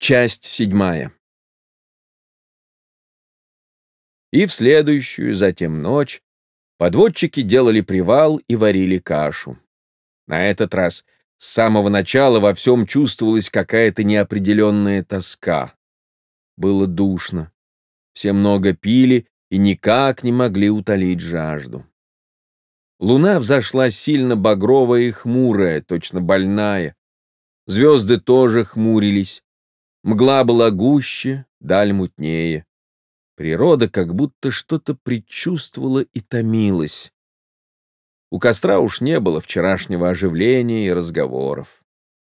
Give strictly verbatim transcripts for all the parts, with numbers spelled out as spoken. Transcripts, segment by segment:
Часть седьмая. И в следующую затем ночь подводчики делали привал и варили кашу. На этот раз с самого начала во всем чувствовалась какая-то неопределенная тоска. Было душно. Все много пили и никак не могли утолить жажду. Луна взошла сильно багровая и хмурая, точно больная. Звезды тоже хмурились. Мгла была гуще, даль мутнее. Природа как будто что-то предчувствовала и томилась. У костра уж не было вчерашнего оживления и разговоров.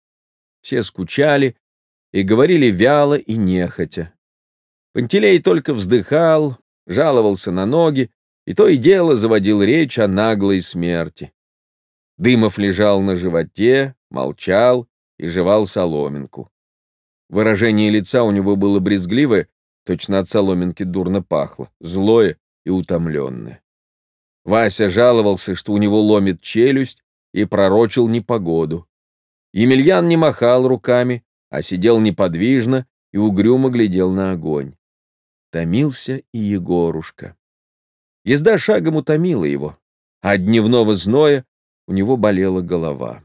Все скучали и говорили вяло и нехотя. Пантелей только вздыхал, жаловался на ноги и то и дело заводил речь о наглой смерти. Дымов лежал на животе, молчал и жевал соломинку. Выражение лица у него было брезгливое, точно от соломинки дурно пахло, злое и утомленное. Вася жаловался, что у него ломит челюсть, и пророчил непогоду. Емельян не махал руками, а сидел неподвижно и угрюмо глядел на огонь. Томился и Егорушка. Езда шагом утомила его, а от дневного зноя у него болела голова.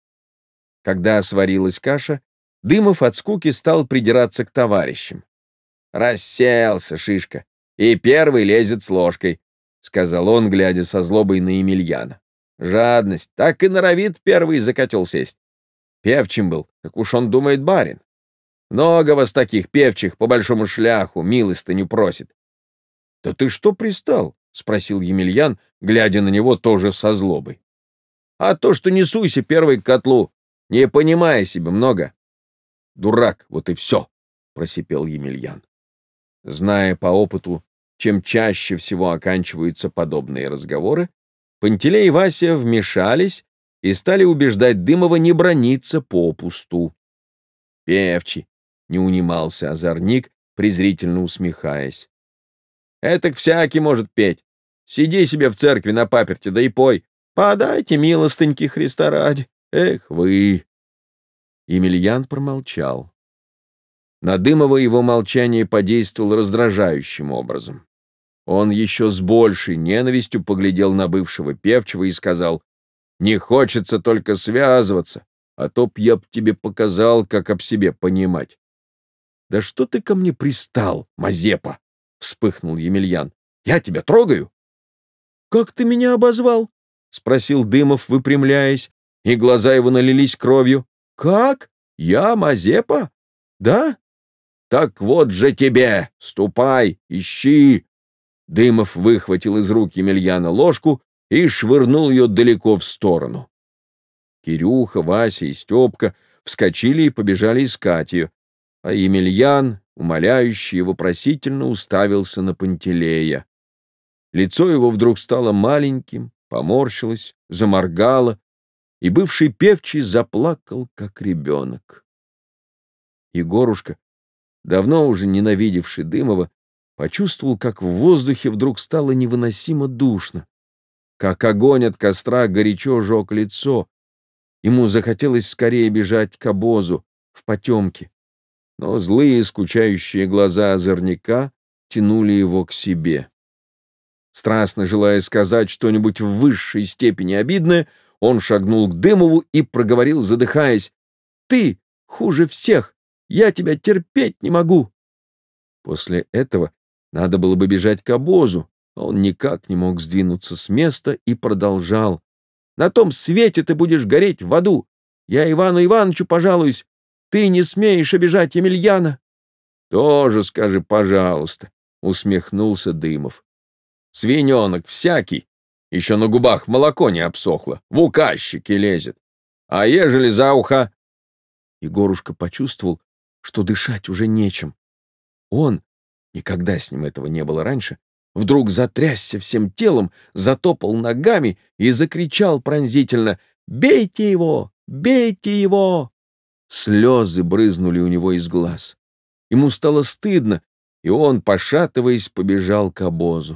Когда сварилась каша, Дымов от скуки стал придираться к товарищам. «Расселся, шишка, и первый лезет с ложкой», — сказал он, глядя со злобой на Емельяна. «Жадность, так и норовит первый за котел сесть. Певчим был, так уж он думает барин. Много вас таких певчих по большому шляху милостыню просит». «Да ты что пристал?» — спросил Емельян, глядя на него тоже со злобой. «А то, что не суйся первый к котлу, не понимая себе много». «Дурак, вот и все», — просипел Емельян. Зная по опыту, чем чаще всего оканчиваются подобные разговоры, Пантелей и Вася вмешались и стали убеждать Дымова не браниться попусту. «Певчи», — не унимался озорник, презрительно усмехаясь. «Этак всякий может петь. Сиди себе в церкви на паперти, да и пой. Подайте милостыньки Христа ради. Эх вы!» Емельян промолчал. На Дымова его молчание подействовало раздражающим образом. Он еще с большей ненавистью поглядел на бывшего певчего и сказал: «Не хочется только связываться, а то б я б тебе показал, как об себе понимать». «Да что ты ко мне пристал, Мазепа?» — вспыхнул Емельян. «Я тебя трогаю?» «Как ты меня обозвал?» — спросил Дымов, выпрямляясь, и глаза его налились кровью. «Как? Я Мазепа? Да? Так вот же тебе! Ступай, ищи!» Дымов выхватил из рук Емельяна ложку и швырнул ее далеко в сторону. Кирюха, Вася и Степка вскочили и побежали искать ее, а Емельян, умоляющий и вопросительно, уставился на Пантелея. Лицо его вдруг стало маленьким, поморщилось, заморгало, и бывший певчий заплакал, как ребенок. Егорушка, давно уже ненавидевший Дымова, почувствовал, как в воздухе вдруг стало невыносимо душно, как огонь от костра горячо жег лицо. Ему захотелось скорее бежать к обозу, в потемки, но злые скучающие глаза озорника тянули его к себе. Страстно желая сказать что-нибудь в высшей степени обидное, он шагнул к Дымову и проговорил, задыхаясь: «Ты хуже всех! Я тебя терпеть не могу!» После этого надо было бы бежать к обозу, а он никак не мог сдвинуться с места и продолжал: «На том свете ты будешь гореть в аду! Я Ивану Ивановичу пожалуюсь! Ты не смеешь обижать Емельяна!» «Тоже скажи, пожалуйста!» — усмехнулся Дымов. «Свиненок всякий! Еще на губах молоко не обсохло, в указчики лезет. А ежели за ухо...» Егорушка почувствовал, что дышать уже нечем. Он, никогда с ним этого не было раньше, вдруг затрясся всем телом, затопал ногами и закричал пронзительно: «Бейте его! Бейте его!» Слезы брызнули у него из глаз. Ему стало стыдно, и он, пошатываясь, побежал к обозу.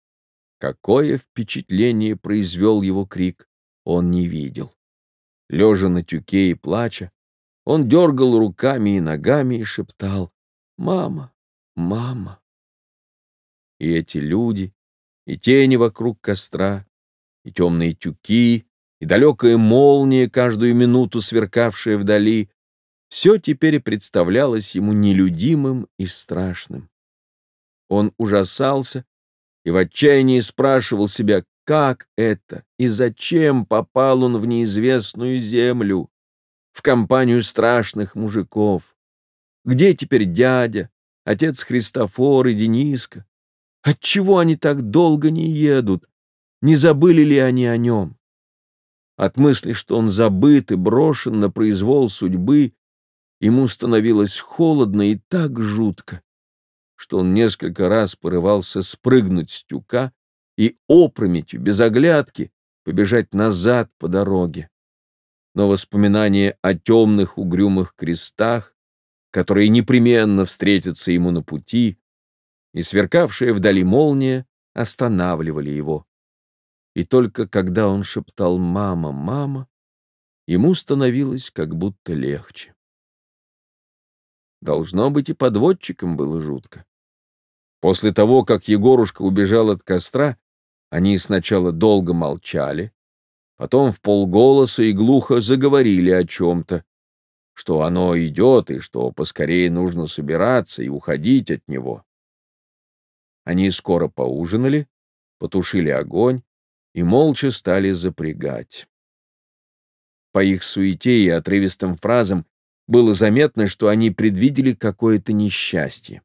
Какое впечатление произвел его крик, он не видел. Лежа на тюке и плача, Он дергал руками и ногами и шептал: «Мама! Мама!» И эти люди, и тени вокруг костра, и темные тюки, и далекая молния, каждую минуту сверкавшая вдали, все теперь представлялось ему нелюдимым и страшным. Он ужасался и в отчаянии спрашивал себя, как это и зачем попал он в неизвестную землю, в компанию страшных мужиков. Где теперь дядя, отец Христофор и Дениска? Отчего они так долго не едут? Не забыли ли они о нем? От мысли, что он забыт и брошен на произвол судьбы, ему становилось холодно и так жутко, что он несколько раз порывался спрыгнуть с тюка и опрометью, без оглядки, побежать назад по дороге. Но воспоминание о темных угрюмых крестах, которые непременно встретятся ему на пути, и сверкавшая вдали молния останавливали его. И только когда он шептал «мама, мама», ему становилось как будто легче. Должно быть, и подводчикам было жутко. После того, как Егорушка убежал от костра, они сначала долго молчали, потом вполголоса и глухо заговорили о чем-то, что оно идет и что поскорее нужно собираться и уходить от него. Они скоро поужинали, потушили огонь и молча стали запрягать. По их суете и отрывистым фразам было заметно, что они предвидели какое-то несчастье.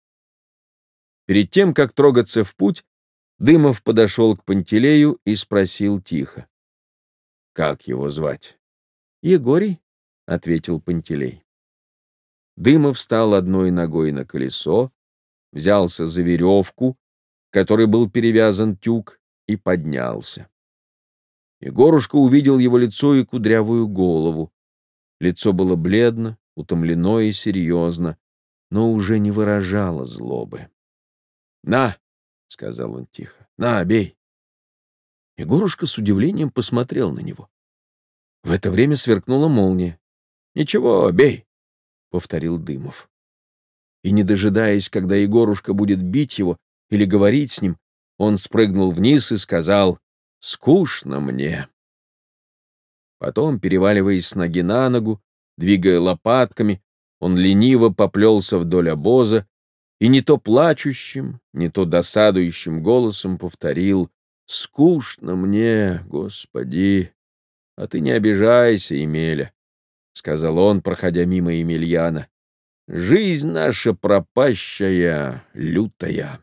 Перед тем, как трогаться в путь, Дымов подошел к Пантелею и спросил тихо: «Как его звать?» «Егорий», — ответил Пантелей. Дымов встал одной ногой на колесо, взялся за веревку, которой был перевязан тюк, и поднялся. Егорушка увидел его лицо и кудрявую голову. Лицо было бледно, утомлено и серьезно, но уже не выражало злобы. «На!» — сказал он тихо. «На, бей!» Егорушка с удивлением посмотрел на него. В это время сверкнула молния. «Ничего, бей!» — повторил Дымов. И, не дожидаясь, когда Егорушка будет бить его или говорить с ним, он спрыгнул вниз и сказал: «Скучно мне». Потом, переваливаясь с ноги на ногу, двигая лопатками, он лениво поплелся вдоль обоза и не то плачущим, не то досадующим голосом повторил: «Скучно мне, Господи! А ты не обижайся, Емеля», — сказал он, проходя мимо Емельяна. «Жизнь наша пропащая, лютая».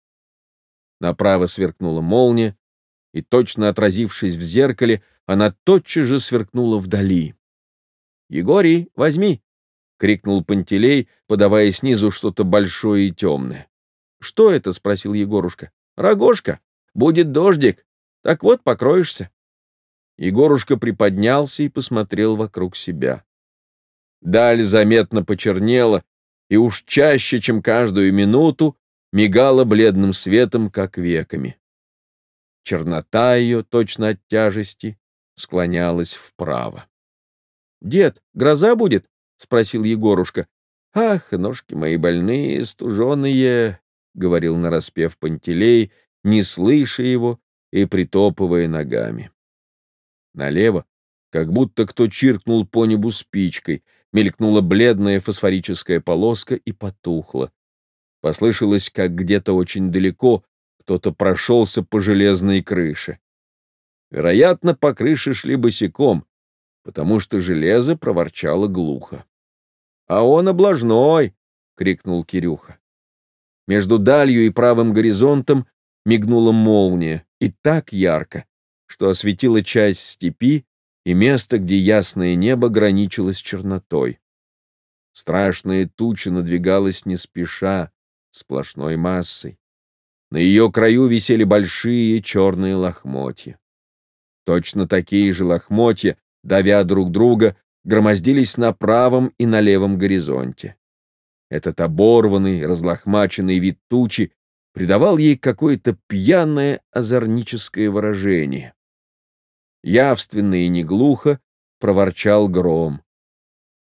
Направо сверкнула молния, и, точно отразившись в зеркале, она тотчас же сверкнула вдали. «Егорий, возьми!» — крикнул Пантелей, подавая снизу что-то большое и темное. «Что это?» — спросил Егорушка. «Рогожка. Будет дождик. Так вот, покроешься». Егорушка приподнялся и посмотрел вокруг себя. Даль заметно почернела, и уж чаще, чем каждую минуту, мигала бледным светом, как веками. Чернота ее, точно от тяжести, склонялась вправо. «Дед, гроза будет?» — спросил Егорушка. «Ах, ножки мои больные, стуженые!» — говорил нараспев Пантелей, не слыша его и притопывая ногами. Налево, как будто кто чиркнул по небу спичкой, мелькнула бледная фосфорическая полоска и потухла. Послышалось, как где-то очень далеко кто-то прошелся по железной крыше. Вероятно, по крыше шли босиком, потому что железо проворчало глухо. «А он облажной!» — крикнул Кирюха. Между далью и правым горизонтом мигнула молния, и так ярко, что осветила часть степи и место, где ясное небо граничило с чернотой. Страшная туча надвигалась не спеша, сплошной массой. На ее краю висели большие черные лохмотья. Точно такие же лохмотья, давя друг друга, громоздились на правом и на левом горизонте. Этот оборванный, разлохмаченный вид тучи придавал ей какое-то пьяное озорническое выражение. Явственно и неглухо проворчал гром.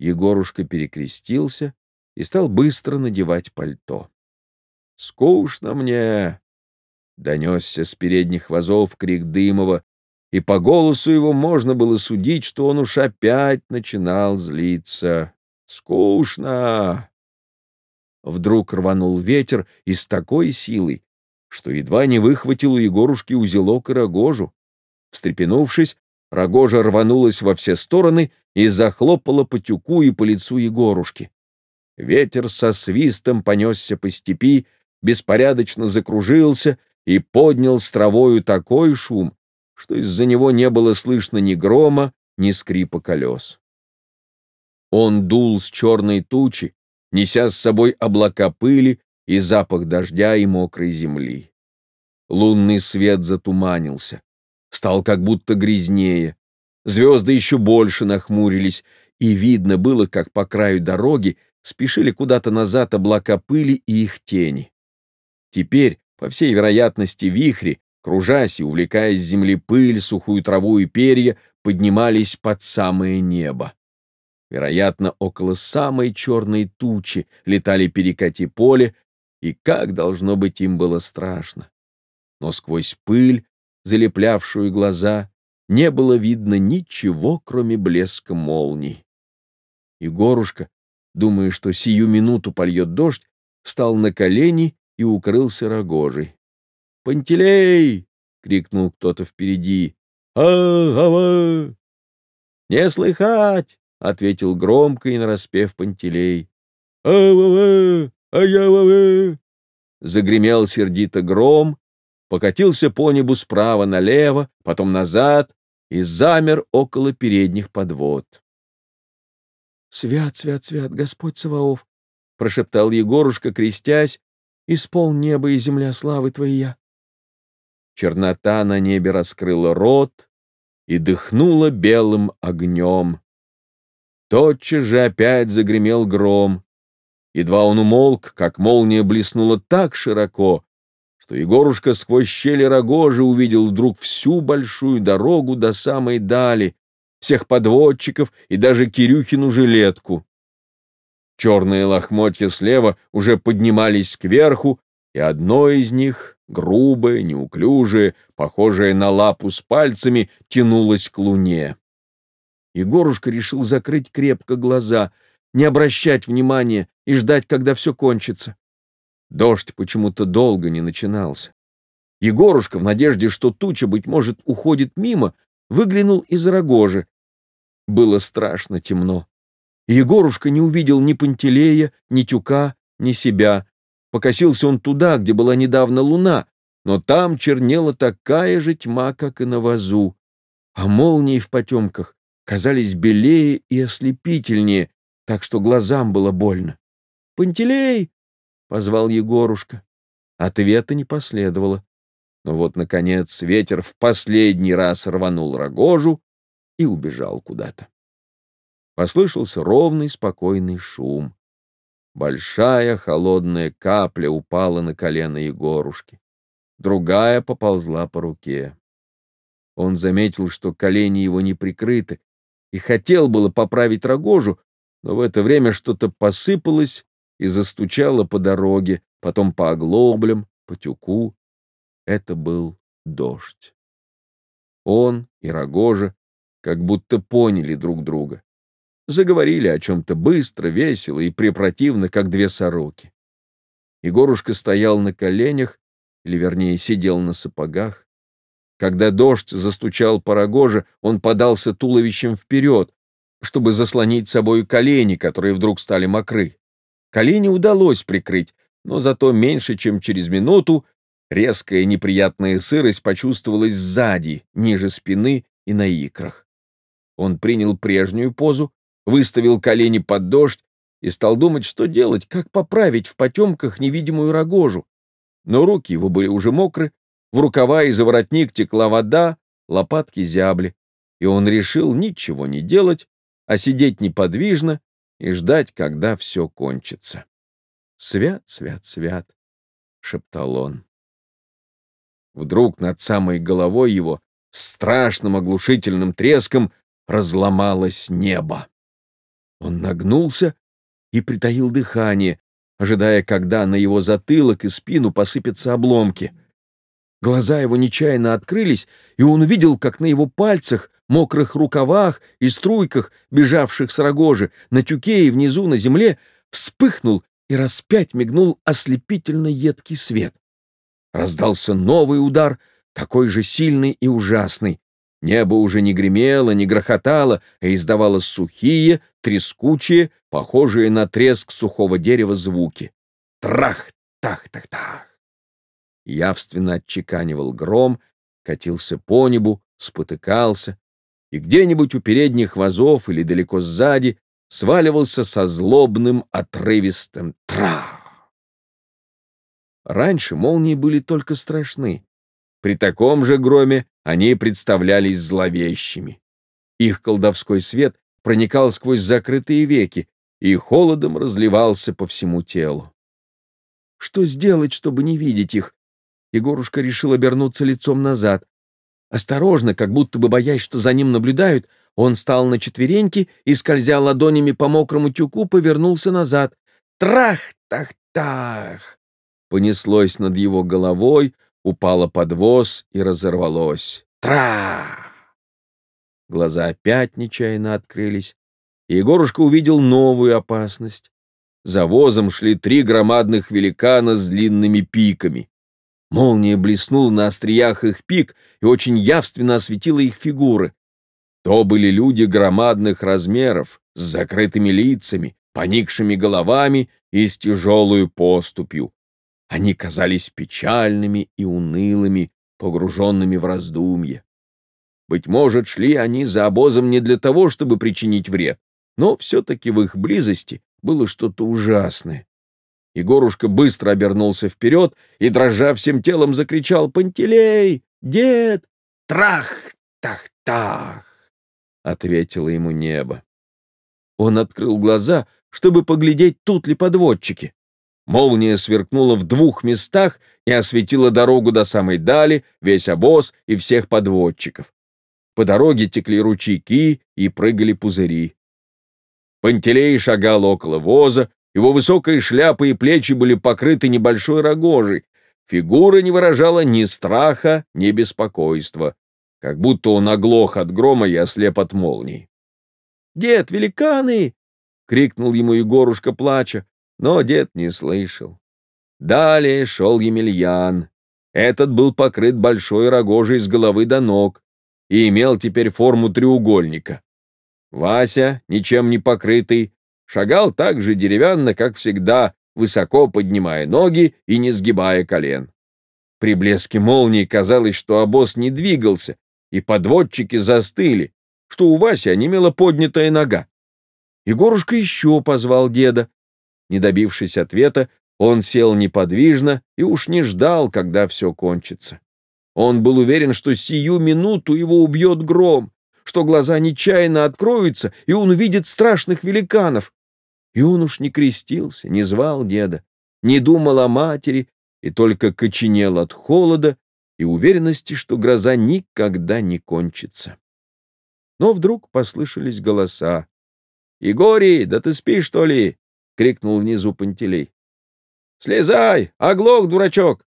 Егорушка перекрестился и стал быстро надевать пальто. «Скучно мне!» — донесся с передних вазов крик Дымова, и по голосу его можно было судить, что он уж опять начинал злиться. «Скучно!» Вдруг рванул ветер и с такой силой, что едва не выхватил у Егорушки узелок и рогожу. Встрепенувшись, рогожа рванулась во все стороны и захлопала по тюку и по лицу Егорушки. Ветер со свистом понесся по степи, беспорядочно закружился и поднял с травою такой шум, что из-за него не было слышно ни грома, ни скрипа колес. Он дул с черной тучи, неся с собой облака пыли и запах дождя и мокрой земли. Лунный свет затуманился, стал как будто грязнее. Звезды еще больше нахмурились, и видно было, как по краю дороги спешили куда-то назад облака пыли и их тени. Теперь, по всей вероятности, вихри, кружась и увлекая с земли пыль, сухую траву и перья, поднимались под самое небо. Вероятно, около самой черной тучи летали перекати поле, и как, должно быть, им было страшно. Но сквозь пыль, залеплявшую глаза, не было видно ничего, кроме блеска молний. Егорушка, думая, что сию минуту польет дождь, встал на колени и укрылся рогожей. «Пантелей!» — крикнул кто-то впереди. «А-ава!» «Не слыхать!» — ответил громко и нараспев Пантелей. «А-ва-ва! А-я-ва-ва!» Загремел сердито гром, покатился по небу справа налево, потом назад и замер около передних подвод. «Свят, свят, свят, Господь Саваоф!» — прошептал Егорушка, крестясь. «Исполн небо и земля славы Твоя!» Чернота на небе раскрыла рот и дыхнула белым огнем. Тотчас же опять загремел гром. Едва он умолк, как молния блеснула так широко, что Егорушка сквозь щели рогожи увидел вдруг всю большую дорогу до самой дали, всех подводчиков и даже Кирюхину жилетку. Черные лохмотья слева уже поднимались кверху, и одно из них, грубое, неуклюжее, похожее на лапу с пальцами, тянулось к луне. Егорушка решил закрыть крепко глаза, не обращать внимания и ждать, когда все кончится. Дождь почему-то долго не начинался. Егорушка, в надежде, что туча, быть может, уходит мимо, выглянул из рогожи. Было страшно темно. Егорушка не увидел ни Пантелея, ни тюка, ни себя. Покосился он туда, где была недавно луна, но там чернела такая же тьма, как и на вазу, а молнии в потемках казались белее и ослепительнее, так что глазам было больно. «Пантелей!» — позвал Егорушка. Ответа не последовало. Но вот, наконец, ветер в последний раз рванул рогожу и убежал куда-то. Послышался ровный, спокойный шум. Большая холодная капля упала на колено Егорушки. Другая поползла по руке. Он заметил, что колени его не прикрыты, и хотел было поправить рогожу, но в это время что-то посыпалось и застучало по дороге, потом по оглоблям, по тюку. Это был дождь. Он и рогожа как будто поняли друг друга. Заговорили о чем-то быстро, весело и препротивно, как две сороки. Егорушка стоял на коленях, или, вернее, сидел на сапогах. Когда дождь застучал по рогоже, он подался туловищем вперед, чтобы заслонить собою колени, которые вдруг стали мокры. Колени удалось прикрыть, но зато меньше, чем через минуту, резкая неприятная сырость почувствовалась сзади, ниже спины и на икрах. Он принял прежнюю позу, выставил колени под дождь и стал думать, что делать, как поправить в потемках невидимую рогожу. Но руки его были уже мокры, в рукава и за воротник текла вода, лопатки зябли, и он решил ничего не делать, а сидеть неподвижно и ждать, когда все кончится. «Свят, свят, свят!» — шептал он. Вдруг над самой головой его с страшным оглушительным треском разломалось небо. Он нагнулся и притаил дыхание, ожидая, когда на его затылок и спину посыпятся обломки. Глаза его нечаянно открылись, и он увидел, как на его пальцах, мокрых рукавах и струйках, бежавших с рогожи, на тюке и внизу на земле, вспыхнул и раз пять мигнул ослепительно едкий свет. Раздался новый удар, такой же сильный и ужасный. Небо уже не гремело, не грохотало, а издавало сухие, трескучие, похожие на треск сухого дерева звуки. Трах-тах-тах-тах! Явственно отчеканивал гром, катился по небу, спотыкался, и где-нибудь у передних вазов или далеко сзади сваливался со злобным отрывистым «тра». Раньше молнии были только страшны. При таком же громе они представлялись зловещими. Их колдовской свет проникал сквозь закрытые веки и холодом разливался по всему телу. Что сделать, чтобы не видеть их? Егорушка решил обернуться лицом назад. Осторожно, как будто бы боясь, что за ним наблюдают, он встал на четвереньки и, скользя ладонями по мокрому тюку, повернулся назад. Трах-тах-тах! Понеслось над его головой, упало под воз и разорвалось. Тра! Глаза опять нечаянно открылись, и Егорушка увидел новую опасность. За возом шли три громадных великана с длинными пиками. Молния блеснула на остриях их пик и очень явственно осветила их фигуры. То были люди громадных размеров, с закрытыми лицами, поникшими головами и с тяжелой поступью. Они казались печальными и унылыми, погруженными в раздумье. Быть может, шли они за обозом не для того, чтобы причинить вред, но все-таки в их близости было что-то ужасное. Егорушка быстро обернулся вперед и, дрожа всем телом, закричал: «Пантелей! Дед! Трах-тах-тах!» — ответило ему небо. Он открыл глаза, чтобы поглядеть, тут ли подводчики. Молния сверкнула в двух местах и осветила дорогу до самой дали, весь обоз и всех подводчиков. По дороге текли ручейки и прыгали пузыри. Пантелей шагал около воза, его высокая шляпа и плечи были покрыты небольшой рогожей. Фигура не выражала ни страха, ни беспокойства, как будто он оглох от грома и ослеп от молний. «Дед, великаны!» — крикнул ему Егорушка, плача, но дед не слышал. Далее шел Емельян. Этот был покрыт большой рогожей с головы до ног и имел теперь форму треугольника. Вася, ничем не покрытый, шагал так же деревянно, как всегда, высоко поднимая ноги и не сгибая колен. При блеске молнии казалось, что обоз не двигался, и подводчики застыли, что у Васи онемела поднятая нога. Егорушка еще позвал деда. Не добившись ответа, он сел неподвижно и уж не ждал, когда все кончится. Он был уверен, что сию минуту его убьет гром, что глаза нечаянно откроются, и он увидит страшных великанов. И он уж не крестился, не звал деда, не думал о матери, и только коченел от холода и уверенности, что гроза никогда не кончится. Но вдруг послышались голоса. «Егорий, да ты спишь, что ли?» — крикнул внизу Пантелей. «Слезай, оглох, дурачок!»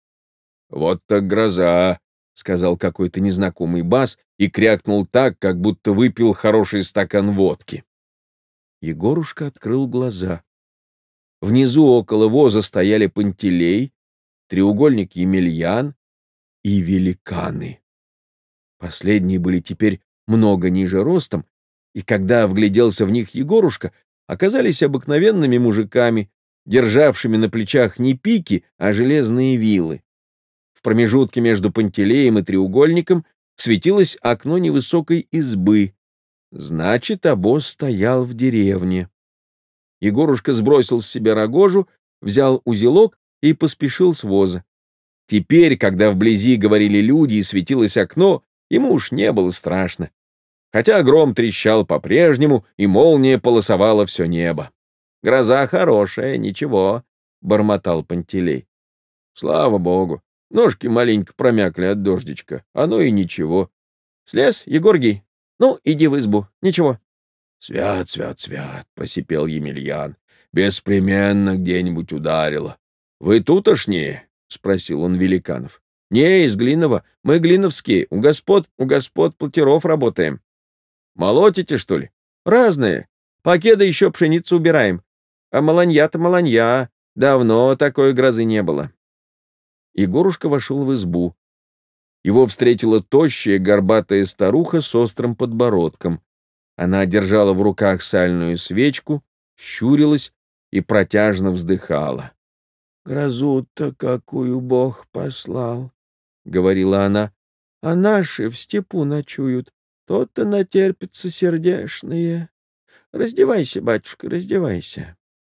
«Вот так гроза!» — сказал какой-то незнакомый бас и крякнул так, как будто выпил хороший стакан водки. Егорушка открыл глаза. Внизу около воза стояли Пантелей, треугольник Емельян и великаны. Последние были теперь много ниже ростом, и когда вгляделся в них Егорушка, оказались обыкновенными мужиками, державшими на плечах не пики, а железные вилы. В промежутке между Пантелеем и треугольником светилось окно невысокой избы. Значит, обоз стоял в деревне. Егорушка сбросил с себя рогожу, взял узелок и поспешил с воза. Теперь, когда вблизи говорили люди и светилось окно, ему уж не было страшно. Хотя гром трещал по-прежнему, и молния полосовала все небо. «Гроза хорошая, ничего», — бормотал Пантелей. «Слава богу, ножки маленько промякли от дождичка, оно и ничего. Слез, Егоргий? Ну, иди в избу, ничего». «Свят, свят, свят!» — просипел Емельян. «Беспременно где-нибудь ударило. Вы тутошние?» — спросил он великанов. «Не, из Глинова. Мы глиновские. У господ, у господ платеров работаем». «Молотите, что ли?» «Разные. Покеда еще пшеницу убираем. А маланья-то маланья. Давно такой грозы не было». Егорушка вошел в избу. Его встретила тощая, горбатая старуха с острым подбородком. Она держала в руках сальную свечку, щурилась и протяжно вздыхала. «Грозу-то какую Бог послал!» — говорила она. «А наши в степу ночуют, то-то натерпятся сердешные. Раздевайся, батюшка, раздевайся».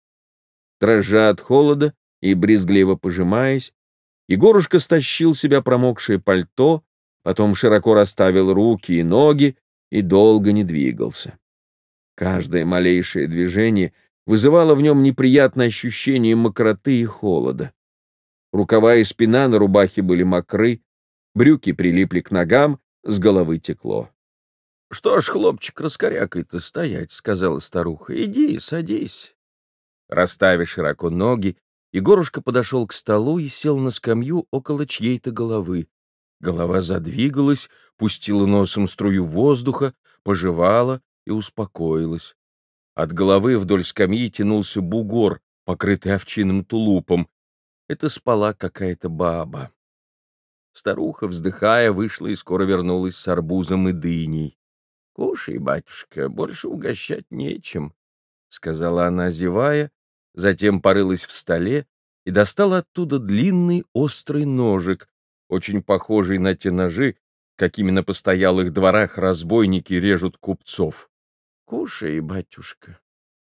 Дрожа от холода и брезгливо пожимаясь, Егорушка стащил с себя промокшее пальто, потом широко расставил руки и ноги и долго не двигался. Каждое малейшее движение вызывало в нем неприятное ощущение мокроты и холода. Рукава и спина на рубахе были мокры, брюки прилипли к ногам, с головы текло. — Что ж, хлопчик, раскорякой-то стоять, — сказала старуха. — Иди, садись. Расставив широко ноги, Егорушка подошел к столу и сел на скамью около чьей-то головы. Голова задвигалась, пустила носом струю воздуха, пожевала и успокоилась. От головы вдоль скамьи тянулся бугор, покрытый овчинным тулупом. Это спала какая-то баба. Старуха, вздыхая, вышла и скоро вернулась с арбузом и дыней. — Кушай, батюшка, больше угощать нечем, — сказала она, зевая, затем порылась в столе и достала оттуда длинный острый ножик, очень похожий на те ножи, какими на постоялых дворах разбойники режут купцов. — Кушай, батюшка.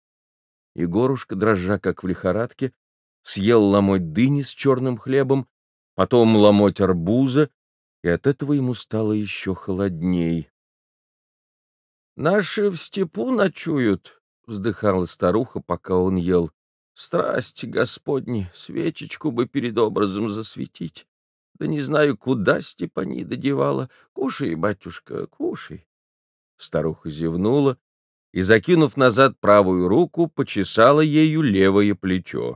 Егорушка, дрожа как в лихорадке, съел ломоть дыни с черным хлебом, потом ломоть арбуза, и от этого ему стало еще холодней. — Наши в степу ночуют, — вздыхала старуха, пока он ел. — Страсти Господни, свечечку бы перед образом засветить. Да не знаю, куда Степанида девала. Кушай, батюшка, кушай. Старуха зевнула и, закинув назад правую руку, почесала ею левое плечо.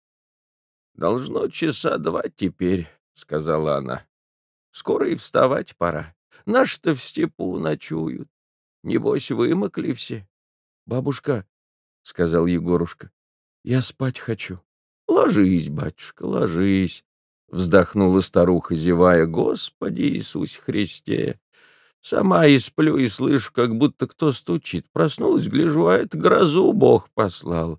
— Должно часа два теперь, — сказала она. — Скоро и вставать пора. Наши-то в степу ночуют. Небось, вымокли все. — Бабушка, — сказал Егорушка, — я спать хочу. — Ложись, батюшка, ложись, — вздохнула старуха, зевая. — Господи Иисусе Христе! Сама и сплю, и слышу, как будто кто стучит. Проснулась, гляжу, а это грозу Бог послал.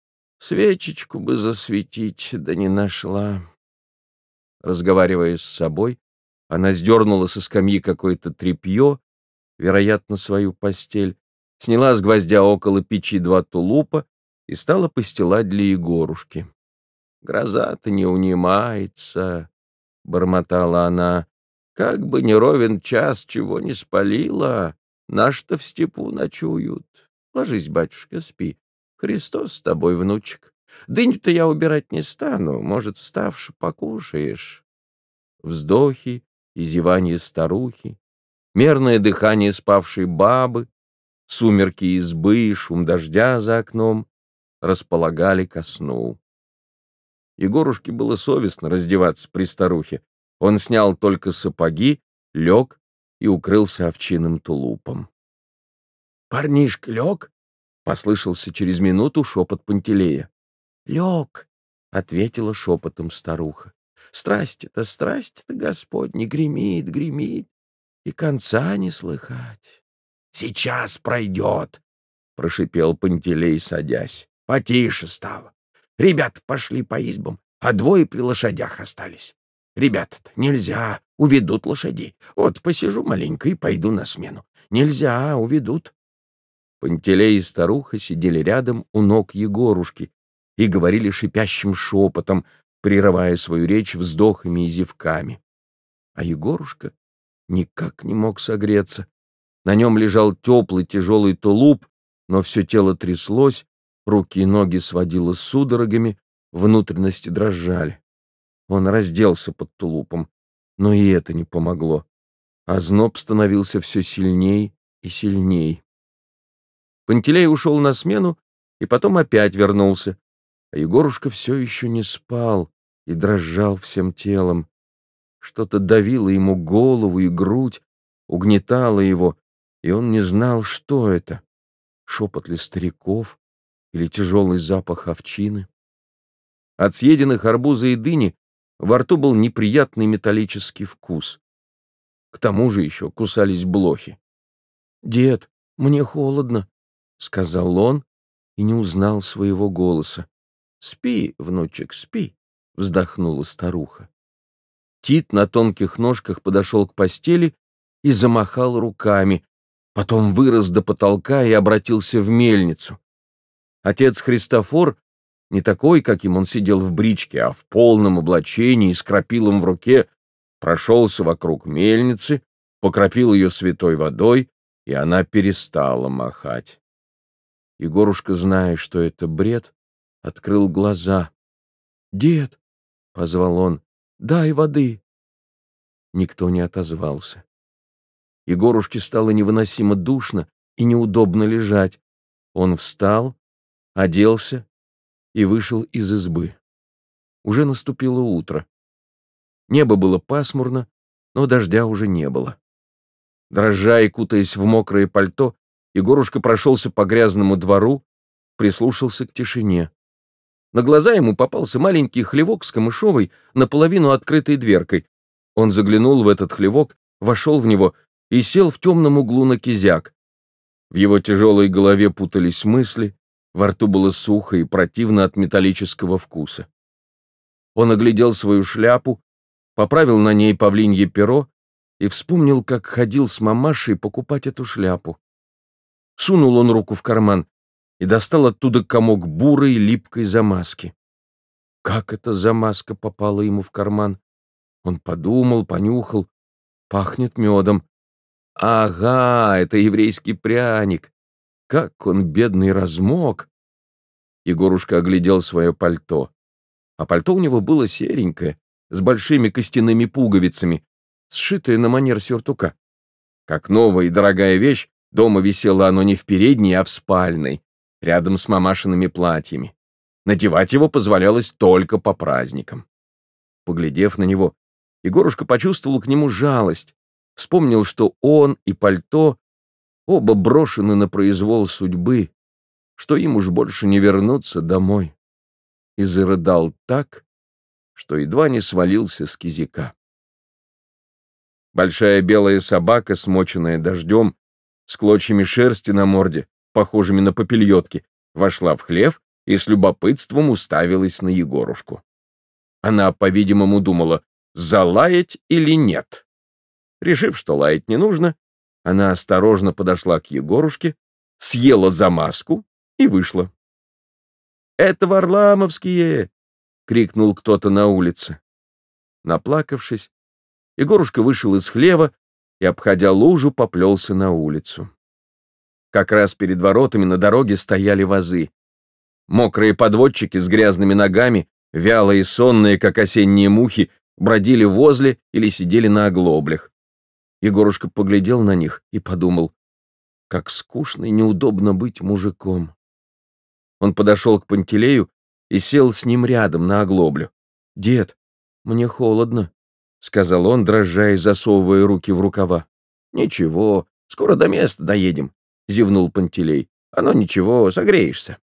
Свечечку бы засветить, да не нашла. Разговаривая с собой, она сдернула со скамьи какое-то тряпье, вероятно, свою постель, сняла с гвоздя около печи два тулупа и стала постилать для Егорушки. «Гроза-то не унимается», — бормотала она. «Как бы не ровен час, чего не спалила, наши-то в степу ночуют. Ложись, батюшка, спи. Христос с тобой, внучек. Дыню-то я убирать не стану, может, вставши, покушаешь». Вздохи и зеванье старухи, мерное дыхание спавшей бабы, сумерки избы и шум дождя за окном располагали ко сну. Егорушке было совестно раздеваться при старухе. Он снял только сапоги, лег и укрылся овчинным тулупом. «Парнишка лег?» — послышался через минуту шепот Пантелея. «Лег», — ответила шепотом старуха. «Страсти-то, страсти-то, Господь, не гремит, гремит, и конца не слыхать». «Сейчас пройдет», — прошипел Пантелей, садясь. «Потише стало. Ребята пошли по избам, а двое при лошадях остались. Ребята-то нельзя, уведут лошадей. Вот посижу маленько и пойду на смену. Нельзя, уведут». Пантелей и старуха сидели рядом у ног Егорушки и говорили шипящим шепотом, прерывая свою речь вздохами и зевками. А Егорушка никак не мог согреться. На нем лежал теплый тяжелый тулуп, но все тело тряслось, руки и ноги сводило судорогами, внутренности дрожали. Он разделся под тулупом, но и это не помогло. Озноб становился все сильней и сильней. Пантелей ушел на смену и потом опять вернулся, а Егорушка все еще не спал и дрожал всем телом. Что-то давило ему голову и грудь, угнетало его, и он не знал, что это — шепот ли стариков или тяжелый запах овчины. От съеденных арбуза и дыни во рту был неприятный металлический вкус. К тому же еще кусались блохи. «Дед, мне холодно», — сказал он и не узнал своего голоса. «Спи, внучек, спи», — вздохнула старуха. Тит на тонких ножках подошел к постели и замахал руками, потом вырос до потолка и обратился в мельницу. Отец Христофор, не такой, каким он сидел в бричке, а в полном облачении с крапилом в руке, прошелся вокруг мельницы, покропил ее святой водой, и она перестала махать. Егорушка, зная, что это бред, открыл глаза. «Дед!» — позвал он. «Дай воды!» Никто не отозвался. Егорушке стало невыносимо душно и неудобно лежать. Он встал, оделся и вышел из избы. Уже наступило утро. Небо было пасмурно, но дождя уже не было. Дрожа и кутаясь в мокрое пальто, Егорушка прошелся по грязному двору, прислушался к тишине. На глаза ему попался маленький хлевок с камышовой, наполовину открытой дверкой. Он заглянул в этот хлевок, вошел в него и сел в темном углу на кизяк. В его тяжелой голове путались мысли, во рту было сухо и противно от металлического вкуса. Он оглядел свою шляпу, поправил на ней павлинье перо и вспомнил, как ходил с мамашей покупать эту шляпу. Сунул он руку в карман и достал оттуда комок бурой липкой замазки. Как эта замазка попала ему в карман? Он подумал, понюхал. Пахнет медом. Ага, это еврейский пряник. Как он, бедный, размок. Егорушка оглядел свое пальто. А пальто у него было серенькое, с большими костяными пуговицами, сшитое на манер сюртука. Как новая и дорогая вещь, дома висело оно не в передней, а в спальной, рядом с мамашиными платьями. Надевать его позволялось только по праздникам. Поглядев на него, Егорушка почувствовал к нему жалость, вспомнил, что он и пальто оба брошены на произвол судьбы, что им уж больше не вернуться домой, и зарыдал так, что едва не свалился с кизяка. Большая белая собака, смоченная дождем, с клочьями шерсти на морде, похожими на попельотки, вошла в хлев и с любопытством уставилась на Егорушку. Она, по-видимому, думала, залаять или нет. Решив, что лаять не нужно, она осторожно подошла к Егорушке, съела замазку и вышла. «Это варламовские!» — крикнул кто-то на улице. Наплакавшись, Егорушка вышел из хлева и, обходя лужу, поплелся на улицу. Как раз перед воротами на дороге стояли вазы. Мокрые подводчики с грязными ногами, вялые и сонные, как осенние мухи, бродили возле или сидели на оглоблях. Егорушка поглядел на них и подумал, как скучно и неудобно быть мужиком. Он подошел к Пантелею и сел с ним рядом на оглоблю. «Дед, мне холодно», — сказал он, дрожа и засовывая руки в рукава. «Ничего, скоро до места доедем», — зевнул Пантелей. «Оно ничего, согреешься».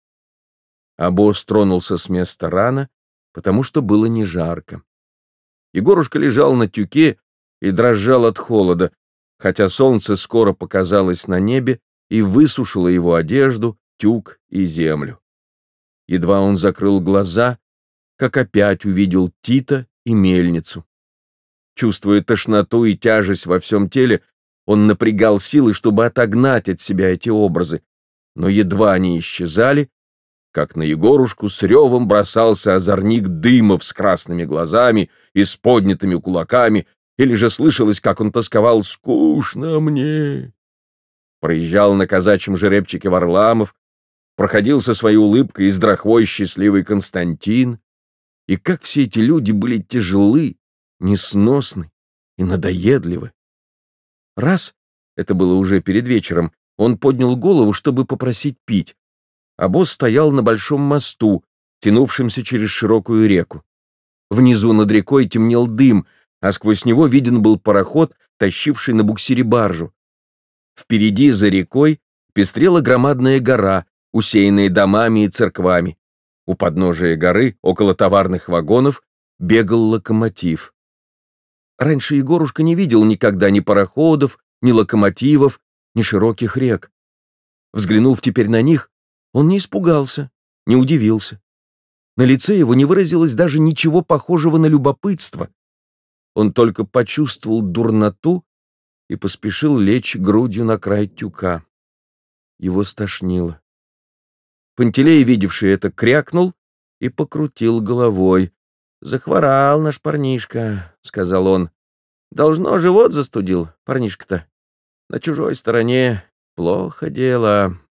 Обоз тронулся с места рано, потому что было не жарко. Егорушка лежал на тюке и дрожал от холода, хотя солнце скоро показалось на небе и высушило его одежду, тюк и землю. Едва он закрыл глаза, как опять увидел Тита и мельницу. Чувствуя тошноту и тяжесть во всем теле, он напрягал силы, чтобы отогнать от себя эти образы, но едва они исчезали, как на Егорушку с ревом бросался озорник Дымов с красными глазами и с поднятыми кулаками, или же слышалось, как он тосковал «Скучно мне». Проезжал на казачьем жеребчике Варламов, проходил со своей улыбкой и с дрохвой счастливый Константин, и как все эти люди были тяжелы, несносны и надоедливы. Раз, это было уже перед вечером, Он поднял голову, чтобы попросить пить. Обоз стоял на большом мосту, тянувшемся через широкую реку. Внизу над рекой темнел дым, а сквозь него виден был пароход, тащивший на буксире баржу. Впереди, за рекой, пестрела громадная гора, усеянная домами и церквами. У подножия горы, около товарных вагонов, бегал локомотив. Раньше Егорушка не видел никогда ни пароходов, ни локомотивов, ни широких рек. Взглянув теперь на них, он не испугался, не удивился. На лице его не выразилось даже ничего похожего на любопытство. Он только почувствовал дурноту и поспешил лечь грудью на край тюка. Его стошнило. Пантелей, видевший это, крякнул и покрутил головой. «Захворал наш парнишка», — сказал он. «Должно, живот застудил, парнишка-то. На чужой стороне плохо дело».